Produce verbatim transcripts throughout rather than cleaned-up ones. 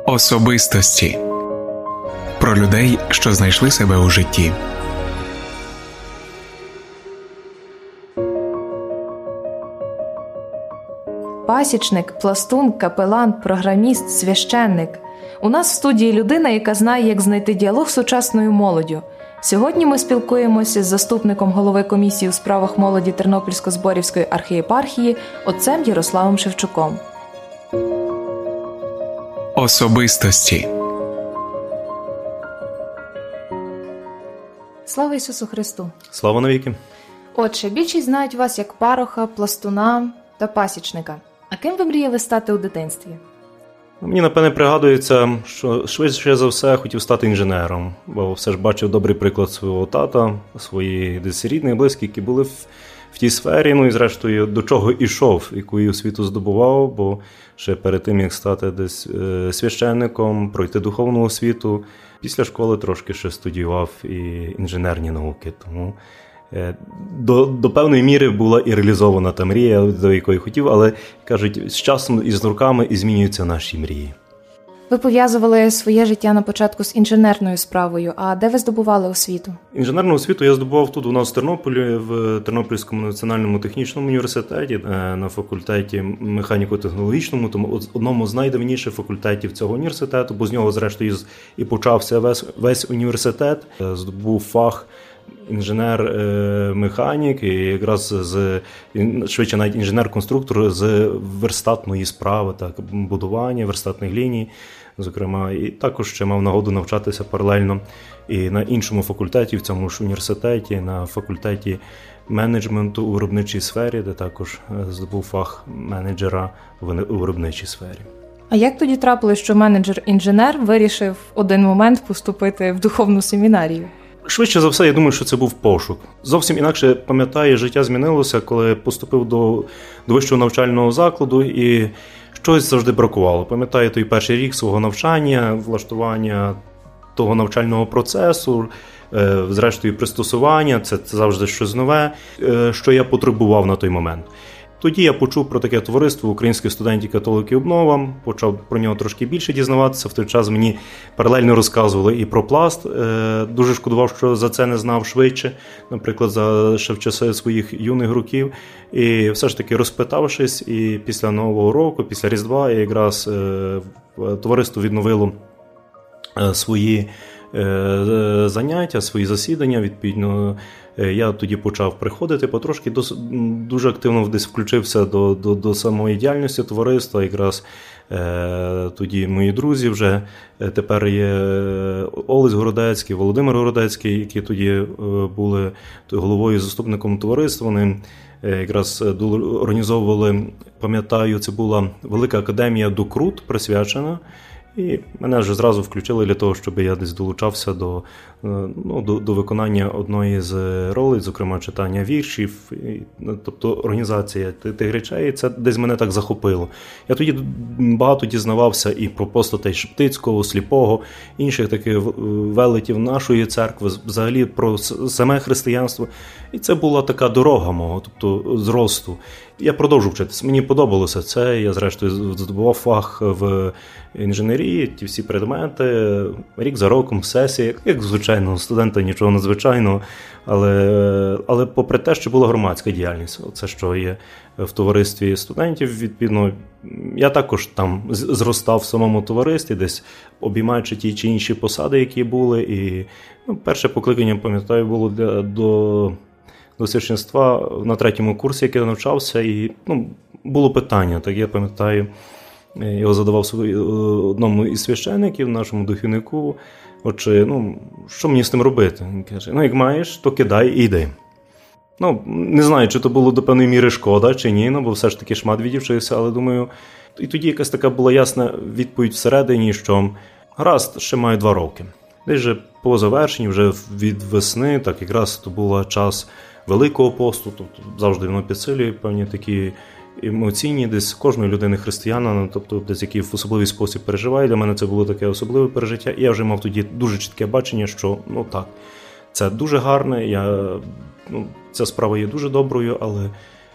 Особистості. Про людей, що знайшли себе у житті. Пасічник, пластун, капелан, програміст, священник. У нас в студії людина, яка знає, як знайти діалог з сучасною молоддю. Сьогодні ми спілкуємося з заступником голови комісії у справах молоді Тернопільсько-Зборівської архієпархії отцем Ярославом Шевчуком. Особистості. Слава Ісусу Христу! Слава навіки! Отже, більшість знають вас як пароха, пластуна та пасічника. А ким ви мріяли стати у дитинстві? Мені, напевне, пригадується, що швидше за все хотів стати інженером, бо все ж бачив добрий приклад свого тата, своїх десь рідних, близьких, які були в, в тій сфері, ну і зрештою до чого ішов, яку освіту здобував, бо ще перед тим, як стати десь е, священником, пройти духовну освіту, після школи трошки ще студіював і інженерні науки, тому До, до певної міри була і реалізована та мрія, до якої хотів, але, кажуть, з часом і з роками і змінюються наші мрії. Ви пов'язували своє життя на початку з інженерною справою, а де ви здобували освіту? Інженерну освіту я здобував тут у нас в Тернополі, в Тернопільському національному технічному університеті, на факультеті механіко-технологічному, тому одному з найдавніших факультетів цього університету, бо з нього, зрештою, і почався весь, весь університет, здобув фах інженер-механік, і якраз з, швидше навіть інженер-конструктор з верстатної справи, так, будування верстатних ліній, зокрема, і також ще мав нагоду навчатися паралельно і на іншому факультеті, в цьому ж університеті, на факультеті менеджменту у виробничій сфері, де також здобув фах менеджера у виробничій сфері. А як тоді трапилось, що менеджер-інженер вирішив в один момент поступити в духовну семінарію? Швидше за все, я думаю, що це був пошук. Зовсім інакше, пам'ятаю, життя змінилося, коли поступив до, до вищого навчального закладу і щось завжди бракувало. Пам'ятаю той перший рік свого навчання, влаштування того навчального процесу, зрештою пристосування, це, це завжди щось нове, що я потребував на той момент. Тоді я почув про таке товариство українських студентів-католиків «Обнова», почав про нього трошки більше дізнаватися. В той час мені паралельно розказували і про пласт. Дуже шкодував, що за це не знав швидше, наприклад, за ще в часи своїх юних років. І все ж таки розпитавшись, і після Нового року, після Різдва, якраз товариство відновило свої заняття, свої засідання, відповідно, я тоді почав приходити потрошки, дуже активно десь включився до, до, до самої діяльності товариства, якраз е, тоді мої друзі вже, тепер є Олесь Городецький, Володимир Городецький, які тоді е, були головою і заступником товариства, вони якраз організовували, пам'ятаю, це була велика академія «Докрут» присвячена. І мене вже зразу включили для того, щоб я десь долучався до, ну, до, до виконання одної з ролей, зокрема читання віршів, і, тобто організація тих речей, це десь мене так захопило. Я тоді багато дізнавався і про постатей Шептицького, Сліпого, інших таких велетів нашої церкви, взагалі про саме християнство. І це була така дорога мого, тобто зросту. Я продовжу вчитися, мені подобалося це, я зрештою здобував фах в інженерії, ті всі предмети, рік за роком, сесії, як звичайного студента, нічого надзвичайного, але, але попри те, що була громадська діяльність, це що є в товаристві студентів, відповідно, я також там зростав в самому товаристві, десь обіймаючи ті чи інші посади, які були, і ну, перше покликання, пам'ятаю, було для, до... до священства на третьому курсі, який я навчався, і ну, було питання, так я пам'ятаю, я його задавав одному із священиків, нашому духівнику, отже, ну, що мені з тим робити? Він каже, ну, як маєш, то кидай і йди. Ну, не знаю, чи то було до певної міри шкода, чи ні, ну, бо все ж таки шмат відівчився, але думаю, і тоді якась така була ясна відповідь всередині, що гаразд, ще маю два роки. Десь же по завершенні, вже від весни, так якраз то був час Великого посту, тобто завжди воно підсилює певні такі емоційні, десь кожної людини християнина, тобто десь який в особливий спосіб переживає. Для мене це було таке особливе пережиття, і я вже мав тоді дуже чітке бачення, що, ну так, це дуже гарне, я, ну, ця справа є дуже доброю, але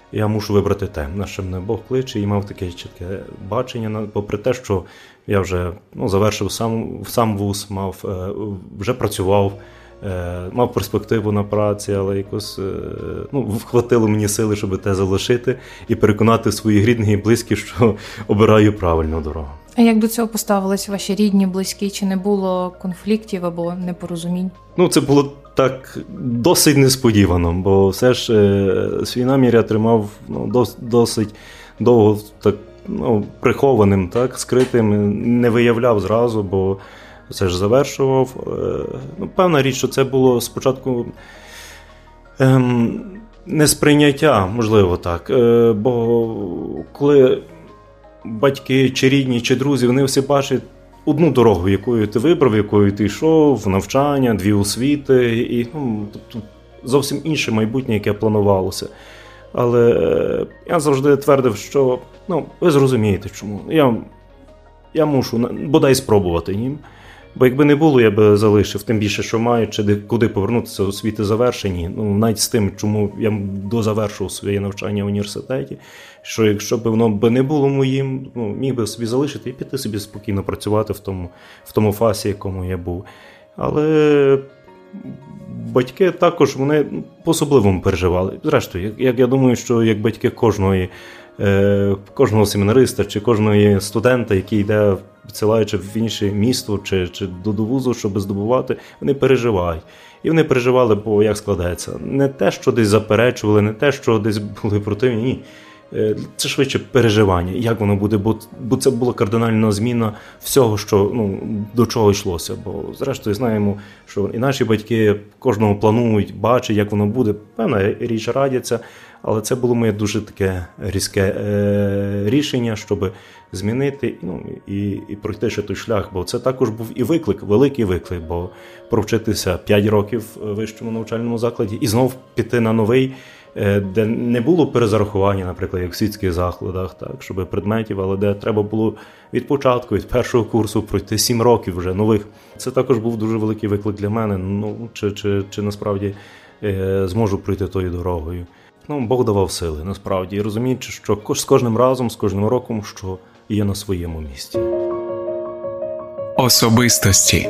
я мушу вибрати те, на що мене Бог кличе, і мав таке чітке бачення, попри те, що я вже ну, завершив сам, сам вуз, мав, вже працював, мав перспективу на праці, але якось ну, хватило мені сили, щоб те залишити і переконати своїх рідних і близьких, що обираю правильну дорогу. А як до цього поставились ваші рідні, близькі? Чи не було конфліктів або непорозумінь? Ну, це було так досить несподівано, бо все ж е, свій намір я тримав ну, дос, досить довго так, ну, прихованим, так, скритим, не виявляв зразу, бо все ж завершував. Е, ну, певна річ, що це було спочатку е, несприйняття, можливо так, е, бо коли батьки, чи рідні, чи друзі, вони всі бачать одну дорогу, якою ти вибрав, якою ти йшов, навчання, дві освіти, і ну, тобто, зовсім інше майбутнє, яке планувалося. Але е, я завжди твердив, що ну, ви зрозумієте, чому. Я, я мушу бодай спробувати їм. Бо якби не було, я би залишив, тим більше, що маю, чи де, куди повернутися освіти завершені. Ну, навіть з тим, чому я дозавершував своє навчання в університеті, що якщо б воно б не було моїм, ну, міг би собі залишити і піти собі спокійно працювати в тому, в тому фасі, якому я був. Але батьки також, вони по-особливому переживали. Зрештою, як, як я думаю, що як батьки кожної, е, кожного семінариста чи кожного студента, який йде, відсилаючи в інше місто чи, чи до, до вузу, щоб здобувати, вони переживають. І вони переживали, бо як складається. Не те, що десь заперечували, не те, що десь були противні, ні. Це швидше переживання, як воно буде, бо, бо це була кардинальна зміна всього, що, ну, до чого йшлося. Бо, зрештою, знаємо, що і наші батьки кожного планують, бачать, як воно буде. Певна річ радяться, але це було моє дуже таке різке е- рішення, щоб змінити ну, і, і пройти ще той шлях. Бо це також був і виклик, великий виклик, бо провчитися п'ять років в вищому навчальному закладі і знов піти на новий, де не було перезарахування, наприклад, як в світських закладах, так, щоб предметів, але де треба було від початку, від першого курсу пройти сім років вже нових. Це також був дуже великий виклик для мене, ну, чи, чи, чи насправді е, зможу пройти тою дорогою. Ну, Бог давав сили, насправді, і розуміючи, що з кожним разом, з кожним роком, що є на своєму місці. Особистості.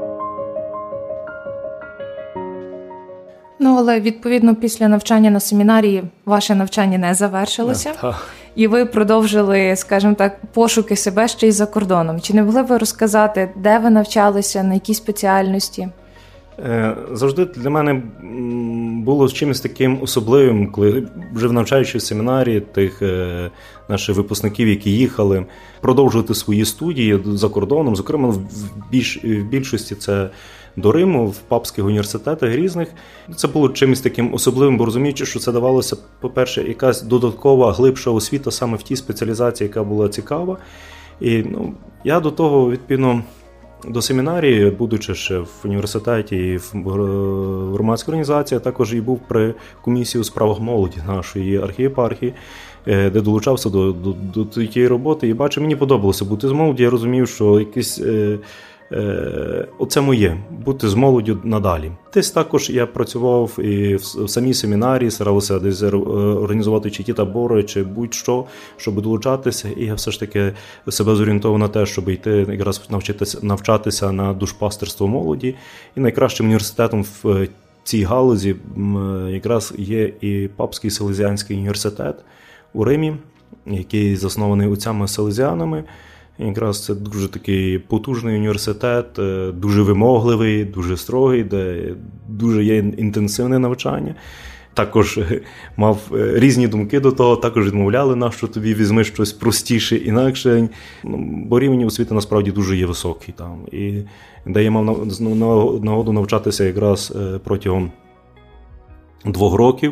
Ну, але, відповідно, після навчання на семінарії ваше навчання не завершилося. Так. І ви продовжили, скажімо так, пошуки себе ще й за кордоном. Чи не могли ви розказати, де ви навчалися, на якій спеціальності? Завжди для мене було чимось таким особливим, коли вже навчаючи в семінарі тих наших випускників, які їхали, продовжувати свої студії за кордоном, зокрема в, більш, в більшості це до Риму, в папських університетах різних. Це було чимось таким особливим, бо розуміючи, що це давалося, по-перше, якась додаткова, глибша освіта саме в тій спеціалізації, яка була цікава. І ну, я до того, відповідно, до семінарії, будучи ще в університеті і в громадській організації, також і був при комісії у справах молоді нашої архієпархії, де долучався до, до, до тієї роботи. І бачу, мені подобалося бути з молоді. Я розумів, що якийсь е, е, оце моє, бути з молоддю надалі. Десь також я працював і в, в самій семінарії, старався десь організувати чи ті табори, чи будь-що, щоб долучатися. І я все ж таки себе зорієнтував на те, щоб йти якраз навчитися, навчатися на душпастерство молоді. І найкращим університетом в цій галузі якраз є і Папський Селезіанський університет у Римі, який заснований отцями-селезіанами. Якраз це дуже такий потужний університет, дуже вимогливий, дуже строгий, де дуже є інтенсивне навчання. Також мав різні думки до того, також відмовляли нас, що тобі візьми щось простіше, інакше. Бо рівень освіти насправді дуже є високий там. І де я мав нагоду навчатися якраз протягом двох років,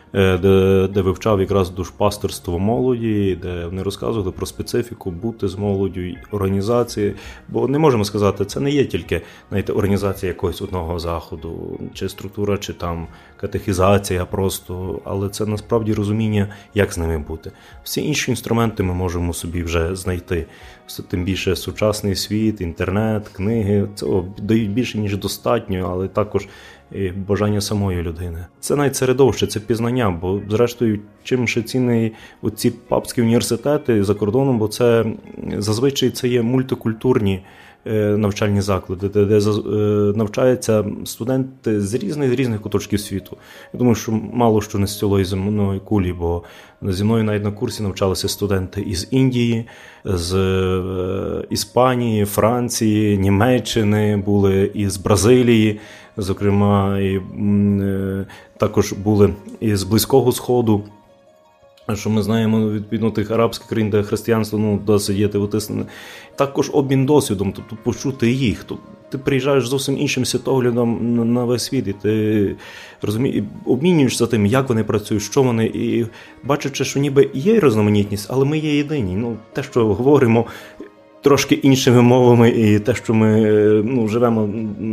Де, де вивчав якраз душпастерство молоді, де вони розказували про специфіку бути з молоддю, організації. Бо не можемо сказати, це не є тільки, знаєте, організація якогось одного заходу, чи структура, чи там катехізація просто, але це насправді розуміння, як з ними бути. Всі інші інструменти ми можемо собі вже знайти тим більше сучасний світ, інтернет, книги, цього дають більше, ніж достатньо, але також і бажання самої людини. Це навіть середовище, це пізнання, бо зрештою, чим ще цінний оці папські університети за кордоном, бо це зазвичай це є мультикультурні навчальні заклади, де, де навчаються студенти з різних різних куточків світу. Я думаю, що мало що не з цілої земної кулі, бо зі мною навіть на курсі навчалися студенти із Індії, з Іспанії, Франції, Німеччини, були із Бразилії, зокрема, і також були із Близького Сходу. Що ми знаємо, відповідно, тих арабських країн, де християнство ну, досить є витиснене. Також обмін досвідом, тобто почути їх. Тобто, ти приїжджаєш зовсім іншим світоглядом на весь світ, і ти розумієш, обмінюєшся тим, як вони працюють, що вони, і бачачи, що ніби є різноманітність, але ми є єдині. Ну, те, що говоримо трошки іншими мовами, і те, що ми ну, живемо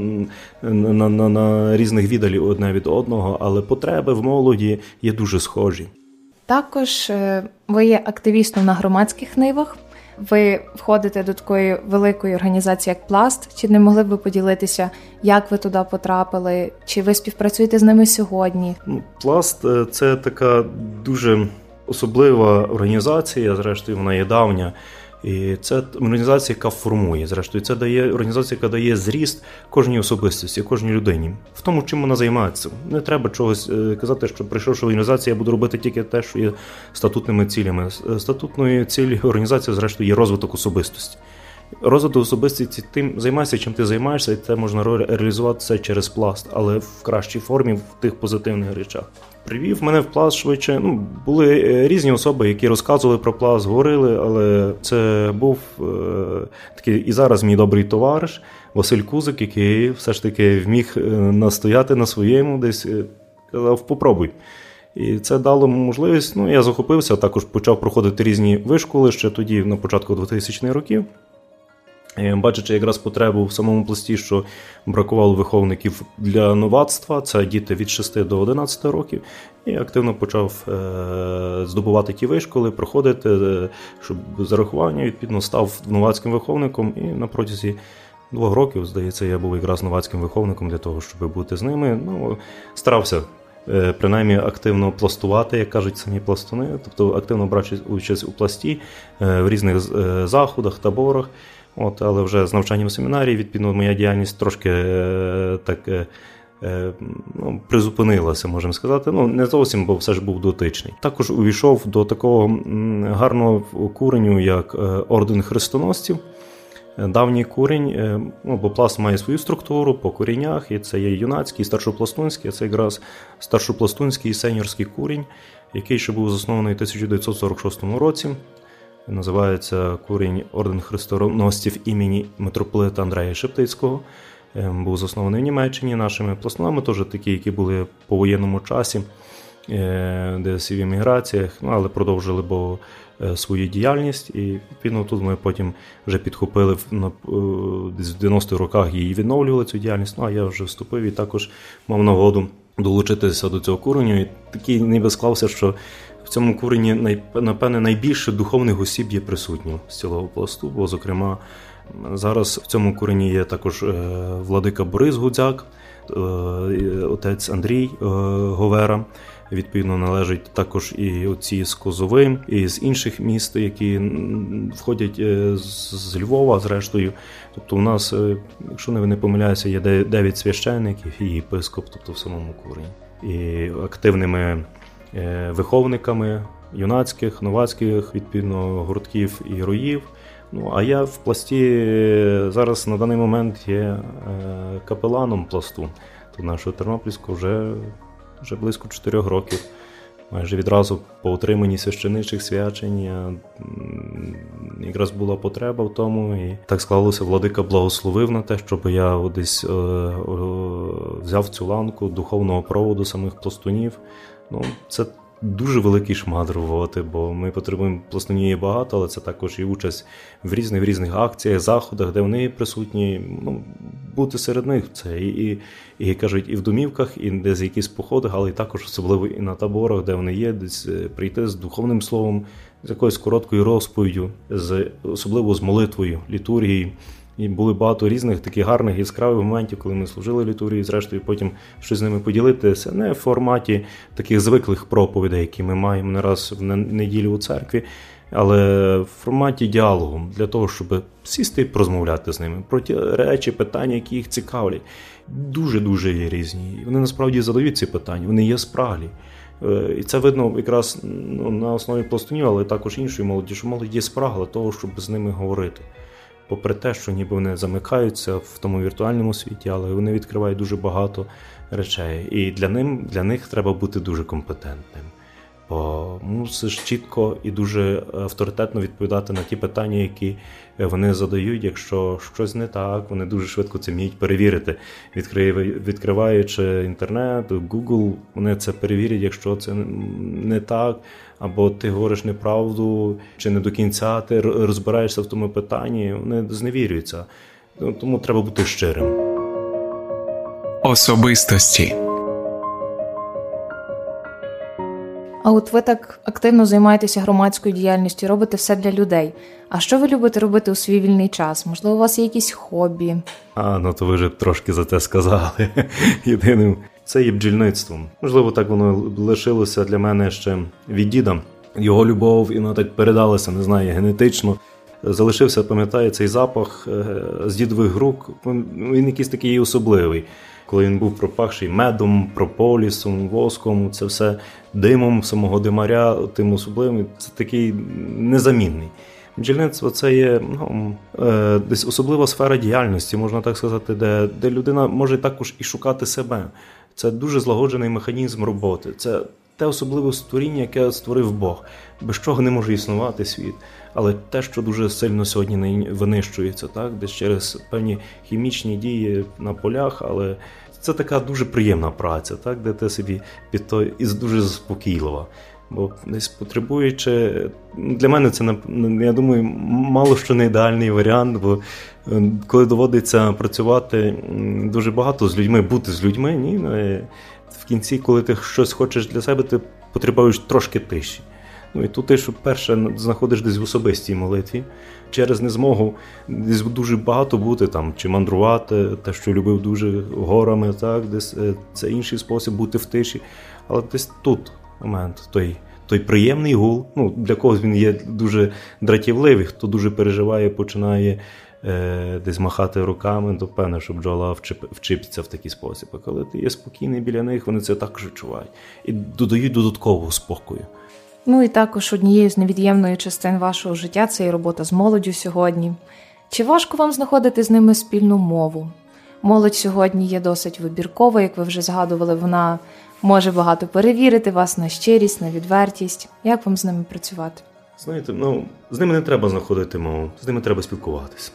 на, на, на різних віддалів одне від одного, але потреби в молоді є дуже схожі. Також ви є активістом на громадських нивах, ви входите до такої великої організації, як Пласт. Чи не могли б ви поділитися, як ви туди потрапили, чи ви співпрацюєте з ними сьогодні? Пласт – це така дуже особлива організація, зрештою вона є давня. І це організація, яка формує, зрештою, це дає організація, яка дає зріст кожній особистості, кожній людині. В тому, чим вона займається. Не треба чогось казати, що прийшовши в організацію, я буду робити тільки те, що є статутними цілями. Статутною цілею організації, зрештою, є розвиток особистості. Розвиток особистості тим займайся, чим ти займаєшся, і це можна реалізувати через Пласт, але в кращій формі, в тих позитивних речах. Привів мене в Пласт швидше. Ну, були різні особи, які розказували про Пласт, говорили, але це був е, такий і зараз мій добрий товариш Василь Кузик, який все ж таки вміг настояти на своєму, десь казав, попробуй. І це дало можливість, ну, я захопився, також почав проходити різні вишколи ще тоді, на початку двохтисячних років. Бачачи якраз потребу в самому Пласті, що бракувало виховників для новацтва, це діти від шести до одинадцяти років, і активно почав е- здобувати ті вишколи, проходити, е- щоб зарахування, відповідно, став новацьким виховником, і на протязі двох років, здається, я був якраз новацьким виховником для того, щоб бути з ними. Ну, старався е- принаймні активно пластувати, як кажуть самі пластуни, тобто активно брати участь у Пласті, е- в різних е- заходах, таборах. От, але вже з навчанням в семінарії, відповідно, моя діяльність трошки е, так е, ну, призупинилася, можемо сказати. Ну, не зовсім, бо все ж був дотичний. Також увійшов до такого м, гарного куреню, як е, Орден Хрестоносців. Давній курінь, е, ну, бо Пласт має свою структуру по курінях, і це є юнацький, старшопластунський, це якраз старшопластунський і сеньорський курінь, який ще був заснований у тисяча дев'ятсот сорок шостому році. Називається курінь Орден Хрестоносців імені митрополита Андрея Шептицького. Був заснований в Німеччині нашими пластунами, теж такі, які були по воєнному часі, десь в еміграціях, ну, але продовжили бо свою діяльність. І відповідно тут ми потім вже підхопили, десь в дев'яностих роках її відновлювали цю діяльність, ну а я вже вступив і також мав нагоду долучитися до цього куреню. І такий ніби склався, що в цьому курені, напевне, найбільше духовних осіб є присутні з цілого Пласту, бо, зокрема, зараз в цьому курені є також владика Борис Гудзяк, отець Андрій Говера, відповідно, належать також і отці з Козови, і з інших міст, які входять з Львова, зрештою. Тобто у нас, якщо не помиляюся, є дев'ять священників і єпископ, тобто в самому курені. І активними виховниками юнацьких, новацьких, відповідно, гуртків і роїв. Ну, а я в Пласті зараз на даний момент є капеланом Пласту. Тут нашого Тернопільського вже, вже близько чотирьох років. Майже відразу по отриманні священичих свячень якраз була потреба в тому. І так склалося, владика благословив на те, щоб я десь е, е, взяв цю ланку духовного проводу самих пластунів. Ну, це дуже великий шмат роботи, бо ми потребуємо, пластунів є багато, але це також і участь в різних в різних акціях, заходах, де вони присутні. Ну, бути серед них. Це і, і, і кажуть, і в домівках, і десь в якісь походах, але і також особливо і на таборах, де вони є, десь прийти з духовним словом, з якоюсь короткою розповіддю, з, особливо з молитвою, літургією. І були багато різних таких гарних яскравих моментів, коли ми служили літургії, зрештою потім щось з ними поділитися. Не в форматі таких звиклих проповідей, які ми маємо не раз в неділю у церкві, але в форматі діалогу, для того, щоб сісти і порозмовляти з ними про ті речі, питання, які їх цікавлять. Дуже-дуже є різні. Вони насправді задають ці питання, вони є спраглі. І це видно якраз ну, на основі пластунів, але також іншої молоді, що молодь є спрагла того, щоб з ними говорити. Попри те, що ніби вони замикаються в тому віртуальному світі, але вони відкривають дуже багато речей. І для, ним, для них треба бути дуже компетентним. Бо мусиш чітко і дуже авторитетно відповідати на ті питання, які вони задають. Якщо щось не так, вони дуже швидко це вміють перевірити. Відкриваючи інтернет, Google, вони це перевірять, якщо це не так, або ти говориш неправду, чи не до кінця ти розбираєшся в тому питанні, вони зневірюються. Тому треба бути щирим. Особистості. А от ви так активно займаєтеся громадською діяльністю, робите все для людей. А що ви любите робити у свій вільний час? Можливо, у вас є якісь хобі? А, ну то ви вже трошки за те сказали. Єдиним це є бджільництвом. Можливо, так воно лишилося для мене ще від діда. Його любов, і вона так передалася, не знаю, генетично. Залишився, пам'ятаю, цей запах з дідових рук. Він якийсь такий особливий. Коли він був пропахший медом, прополісом, воском, це все димом самого димаря, тим особливим, це такий незамінний. Бджільництво – це є ну, е, десь особлива сфера діяльності, можна так сказати, де, де людина може також і шукати себе. Це дуже злагоджений механізм роботи. Це те особливе створіння, яке створив Бог, без чого не може існувати світ. Але те, що дуже сильно сьогодні винищується, так, десь через певні хімічні дії на полях, але це така дуже приємна праця, так, де ти собі під то і дуже заспокійлива. Бо десь потребуючи, для мене це, я думаю, мало що не ідеальний варіант, бо коли доводиться працювати дуже багато з людьми, бути з людьми, ні, в кінці, коли ти щось хочеш для себе, ти потребуєш трошки тиші. Ну і тут ти, що перше, знаходиш десь в особистій молитві, через незмогу десь дуже багато бути там, чи мандрувати, те, що любив дуже горами, так, десь це інший спосіб бути в тиші, але десь тут момент, той, той приємний гул, ну, для когось він є дуже дратівливий, хто дуже переживає, починає е, десь махати руками, то певне, що бджола вчип, вчипиться в такий спосіб. А коли ти є спокійний біля них, вони це також відчувають і додають додаткового спокою. Ну і також однією з невід'ємної частин вашого життя – це і робота з молоддю сьогодні. Чи важко вам знаходити з ними спільну мову? Молодь сьогодні є досить вибіркова, як ви вже згадували, вона може багато перевірити вас на щирість, на відвертість. Як вам з ними працювати? Знаєте, ну, з ними не треба знаходити мову, з ними треба спілкуватися.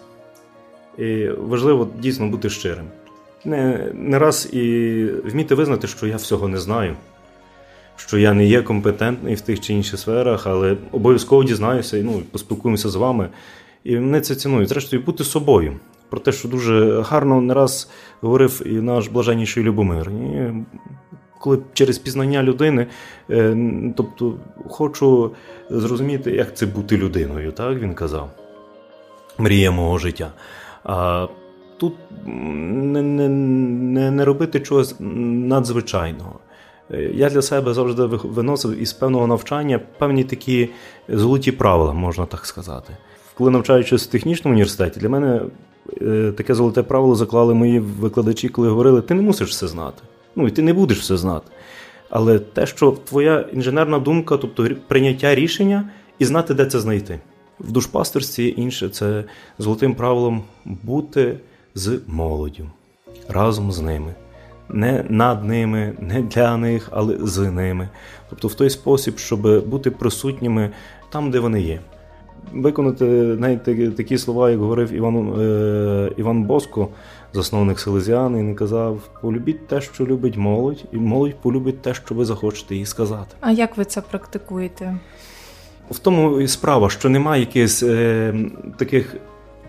І важливо дійсно бути щирим. Не, не раз і вміти визнати, що я всього не знаю, що я не є компетентний в тих чи інших сферах, але обов'язково дізнаюся і ну, поспілкуємося з вами. І мене це цінують. Зрештою, бути собою. Про те, що дуже гарно не раз говорив і наш блаженніший Любомир. І коли через пізнання людини, тобто хочу зрозуміти, як це бути людиною, так він казав. Мрія мого життя. А тут не, не, не, не робити чогось надзвичайного. Я для себе завжди виносив із певного навчання певні такі золоті правила, можна так сказати. Коли навчаючись в технічному університеті, для мене таке золоте правило заклали мої викладачі, коли говорили, ти не мусиш все знати. Ну, і ти не будеш все знати. Але те, що твоя інженерна думка, тобто прийняття рішення і знати, де це знайти. В душпастерстві інше – це золотим правилом бути з молоддю, разом з ними. Не над ними, не для них, але з ними. Тобто в той спосіб, щоб бути присутніми там, де вони є. Виконати навіть такі слова, як говорив Іван, е, Іван Боско, засновник Селезіан, і він казав, полюбіть те, що любить молодь, і молодь полюбить те, що ви захочете їй сказати. А як ви це практикуєте? В тому і справа, що немає якихось е, таких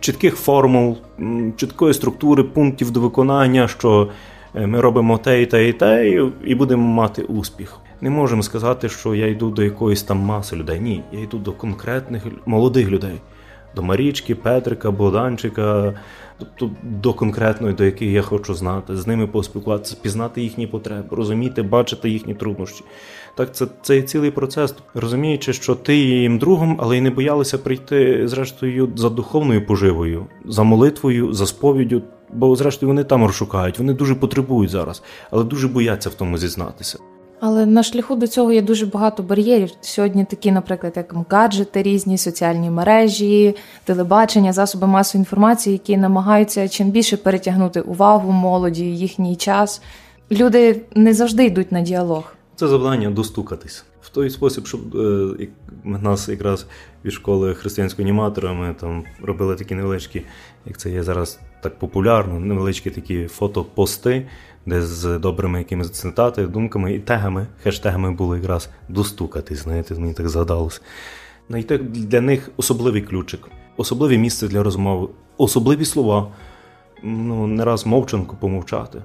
чітких формул, чіткої структури, пунктів до виконання, що ми робимо те і те і те, і будемо мати успіх. Не можемо сказати, що я йду до якоїсь там маси людей. Ні, я йду до конкретних молодих людей. До Марічки, Петрика, Богданчика, тобто до конкретної, до яких я хочу знати, з ними поспілкуватися, пізнати їхні потреби, розуміти, бачити їхні труднощі. Так, це, це є цілий процес. Розуміючи, що ти є їм другом, але й не боялися прийти, зрештою, за духовною поживою, за молитвою, за сповіддю, бо, зрештою, вони там розшукають, вони дуже потребують зараз, але дуже бояться в тому зізнатися. Але на шляху до цього є дуже багато бар'єрів. Сьогодні такі, наприклад, як гаджети різні, соціальні мережі, телебачення, засоби масової інформації, які намагаються чим більше перетягнути увагу молоді, їхній час. Люди не завжди йдуть на діалог. Це завдання достукатись. В той спосіб, щоб е, нас якраз від школи християнського аніматора ми там робили такі невеличкі, як це є зараз так популярно, невеличкі такі фотопости, де з добрими якимись цитатами, думками і тегами, хештегами було якраз достукатись, знаєте, мені так згадалося. Знайти для них особливий ключик, особливе місце для розмови, особливі слова, ну, не раз мовчанку помовчати.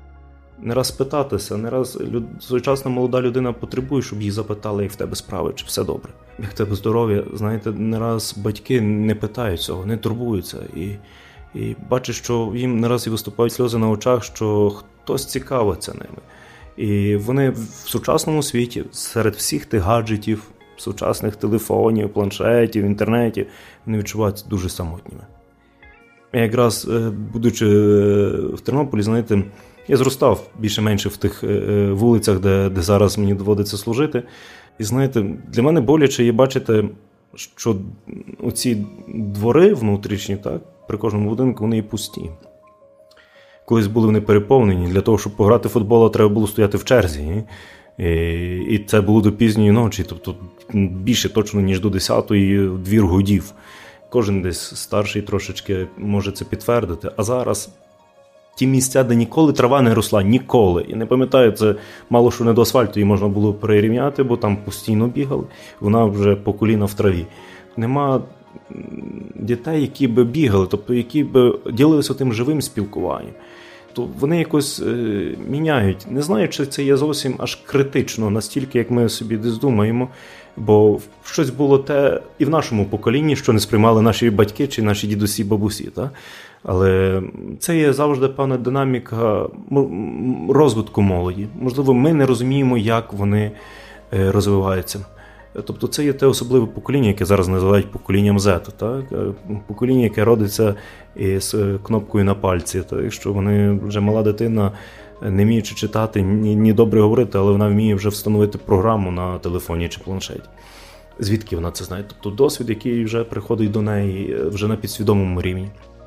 Не раз спитатися, не раз люд... сучасна молода людина потребує, щоб її запитали, як в тебе справи, чи все добре. Як в тебе здоров'я, знаєте, не раз батьки не питають цього, не турбуються. І, і бачиш, що їм не раз і виступають сльози на очах, що хтось цікавиться ними. І вони в сучасному світі, серед всіх тих гаджетів, сучасних телефонів, планшетів, інтернетів, вони відчуваються дуже самотніми. Я якраз, будучи в Тернополі, знаєте, я зростав більше-менше в тих вулицях, де, де зараз мені доводиться служити. І знаєте, для мене боляче є бачити, що оці двори внутрішні, так, при кожному будинку, вони і пусті. Колись були вони переповнені. Для того, щоб пограти в футбол, треба було стояти в черзі. І, і це було до пізньої ночі, тобто більше точно, ніж до десятої двір гудів. Кожен десь старший трошечки може це підтвердити. А зараз ті місця, де ніколи трава не росла, ніколи. І не пам'ятаю, це мало що не до асфальту її можна було перерівняти, бо там постійно бігали. Вона вже по коліна в траві. Нема дітей, які би бігали, тобто які би ділилися тим живим спілкуванням. То вони якось е, міняють. Не знаю, чи це є зовсім аж критично, настільки, як ми собі десь думаємо, бо щось було те і в нашому поколінні, що не сприймали наші батьки чи наші дідусі, бабусі. Та? Але це є завжди певна динаміка розвитку молоді. Можливо, ми не розуміємо, як вони розвиваються. Тобто це є те особливе покоління, яке зараз називають поколінням Z. Так? Покоління, яке родиться з кнопкою на пальці. Так? Якщо вони вже мала дитина, не вміючи читати, ні, ні добре говорити, але вона вміє вже встановити програму на телефоні чи планшеті. Звідки вона це знає? Тобто досвід, який вже приходить до неї вже на підсвідомому рівні.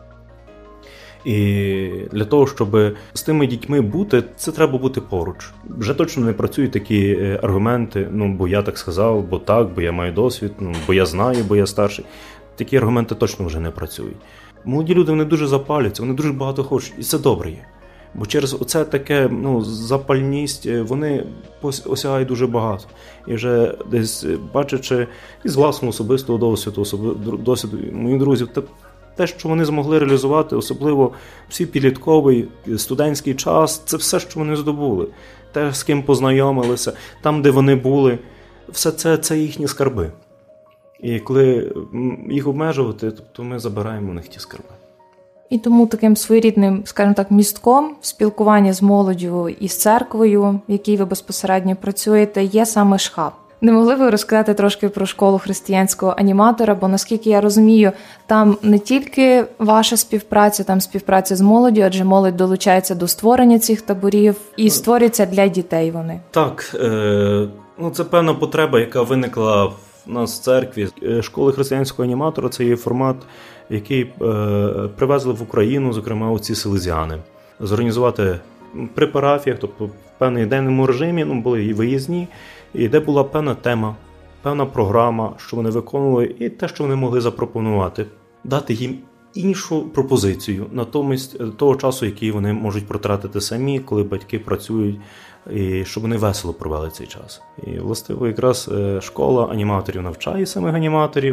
І для того, щоб з тими дітьми бути, це треба бути поруч. Вже точно не працюють такі аргументи, ну, бо я так сказав, бо так, бо я маю досвід, ну, бо я знаю, бо я старший. Такі аргументи точно вже не працюють. Молоді люди, вони дуже запаляться, вони дуже багато хочуть, і це добре є. Бо через оце таке, ну, запальність, вони осягають дуже багато. І вже десь, бачачи із власного особистого досвіду, досвіду моїх друзів, те, що вони змогли реалізувати, особливо всі підлітковий, студентський час, це все, що вони здобули. Те, з ким познайомилися, там, де вони були, все це, це їхні скарби. І коли їх обмежувати, то ми забираємо у них ті скарби. І тому таким своєрідним, скажімо так, містком в спілкуванні з молоддю і з церквою, в якій ви безпосередньо працюєте, є саме ШХАП. Не могли ви розказати трошки про школу християнського аніматора, бо, наскільки я розумію, там не тільки ваша співпраця, там співпраця з молоддю, адже молодь долучається до створення цих таборів і створюються для дітей вони. Так, е, ну, це певна потреба, яка виникла в нас в церкві. Школи християнського аніматора – це є формат, який е, привезли в Україну, зокрема, оці селезіани. Зорганізувати при парафіях, тобто в певний денному режимі, ну, були і виїзні, і де була певна тема, певна програма, що вони виконували, і те, що вони могли запропонувати. Дати їм іншу пропозицію, натомість того часу, який вони можуть протратити самі, коли батьки працюють, і щоб вони весело провели цей час. І, властиво, якраз школа аніматорів навчає самих аніматорів,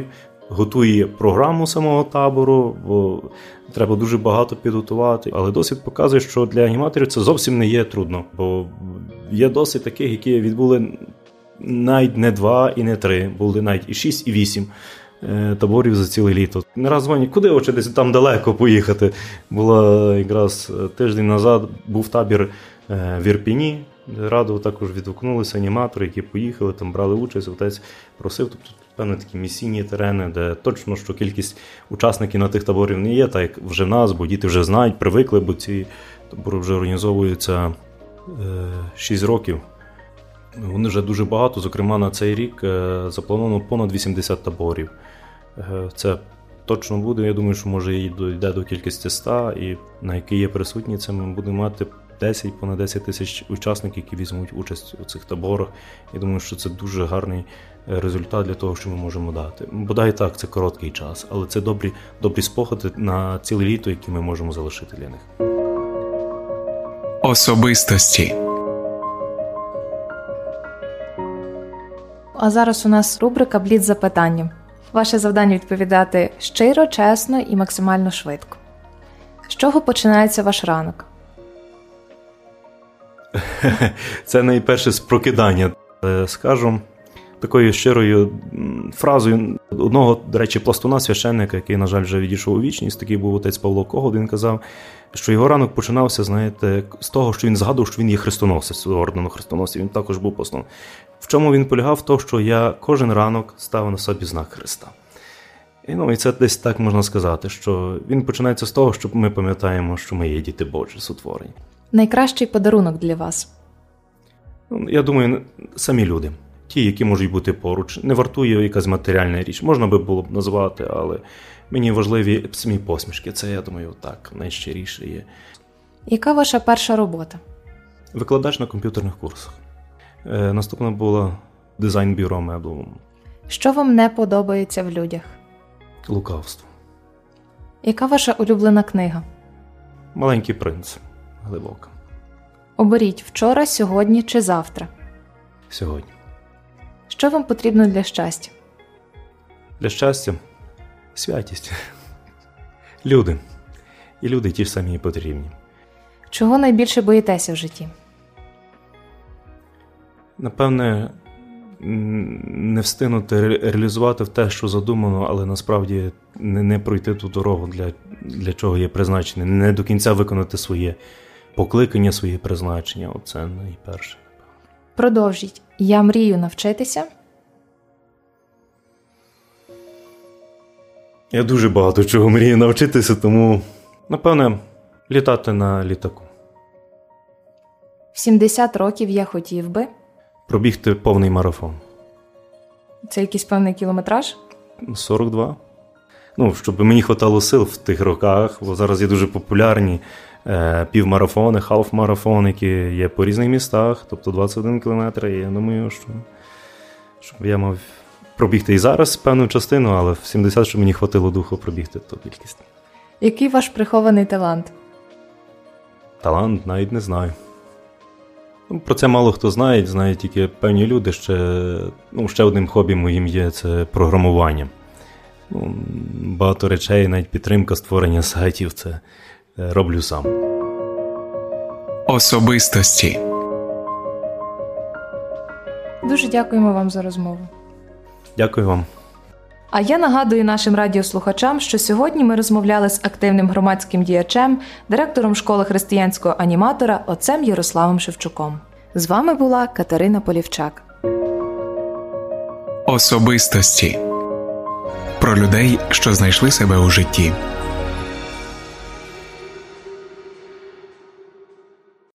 готує програму самого табору, бо треба дуже багато підготувати. Але досвід показує, що для аніматорів це зовсім не є трудно, бо є досить таких, які відбули навіть не два і не три, були навіть і шість, і вісім таборів за ціле літо. Не раз дзвонять, куди очі десь там далеко поїхати. Була якраз тиждень назад, був табір в Ірпіні, де радо також відгукнулися аніматори, які поїхали, там брали участь, отець просив. Тобто, певно, такі місійні терени, де точно, що кількість учасників на тих таборів не є, так як вже в нас, бо діти вже знають, привикли, бо ці табори вже організовуються шість років. Вони вже дуже багато, зокрема на цей рік заплановано понад вісімдесят таборів. Це точно буде, я думаю, що може і дійде до кількості ста, і на якій є присутні, це ми будемо мати десять, понад десять тисяч учасників, які візьмуть участь у цих таборах. Я думаю, що це дуже гарний результат для того, що ми можемо дати. Бодай так, це короткий час, але це добрі, добрі спогади на ціле літо, які ми можемо залишити для них. Особистості. А зараз у нас рубрика «Бліц запитання». Ваше завдання відповідати щиро, чесно і максимально швидко. З чого починається ваш ранок? Це найперше з прокидання. Скажу такою щирою фразою одного, до речі, пластуна, священника, який, на жаль, вже відійшов у вічність, такий був отець Павло Когод, він казав, що його ранок починався, знаєте, з того, що він згадував, що він є хрестоносець, ордену хрестоносців, він також був послом. В чому він полягав? В тому, що я кожен ранок ставив на собі знак Христа. І, ну, і це десь так можна сказати, що він починається з того, що ми пам'ятаємо, що ми є діти Божі, сотворені. Найкращий подарунок для вас? Ну, я думаю, самі люди. Ті, які можуть бути поруч. Не вартує якась матеріальна річ. Можна би було б назвати, але мені важливі самі посмішки. Це, я думаю, так, найщиріше є. Яка ваша перша робота? Викладач на комп'ютерних курсах. Е, наступна була дизайн-бюро меблевому. Що вам не подобається в людях? Лукавство. Яка ваша улюблена книга? Маленький принц. Глибока. Оберіть вчора, сьогодні чи завтра. Сьогодні. Що вам потрібно для щастя? Для щастя – святість. Люди. І люди ті ж самі і потрібні. Чого найбільше боїтеся в житті? Напевне, не встигнути реалізувати те, що задумано, але насправді не, не пройти ту дорогу, для, для чого є призначений. Не до кінця виконати своє покликання, своє призначення. Оце найперше. Продовжіть. Я мрію навчитися. Я дуже багато чого мрію навчитися, тому, напевне, літати на літаку. В сімдесят років я хотів би... Пробігти повний марафон. Це якийсь певний кілометраж? сорок два. Ну, щоб мені хватало сил в тих роках, бо зараз є дуже популярні е, півмарафони, халф-марафони, які є по різних містах, тобто двадцять один кілометр. І я думаю, що щоб я мав пробігти і зараз певну частину, але в сімдесят, щоб мені хватило духу пробігти ту кількість. Який ваш прихований талант? Талант? Навіть не знаю. Ну, про це мало хто знає, знають тільки певні люди. Ще, ну, ще одним хобі моїм є – це програмування. Ну, багато речей, навіть підтримка створення сайтів – це роблю сам. Особистості. Дуже дякуємо вам за розмову. Дякую вам. А я нагадую нашим радіослухачам, що сьогодні ми розмовляли з активним громадським діячем, директором школи християнського аніматора, отцем Ярославом Шевчуком. З вами була Катерина Полівчак. Особистості. Про людей, що знайшли себе у житті.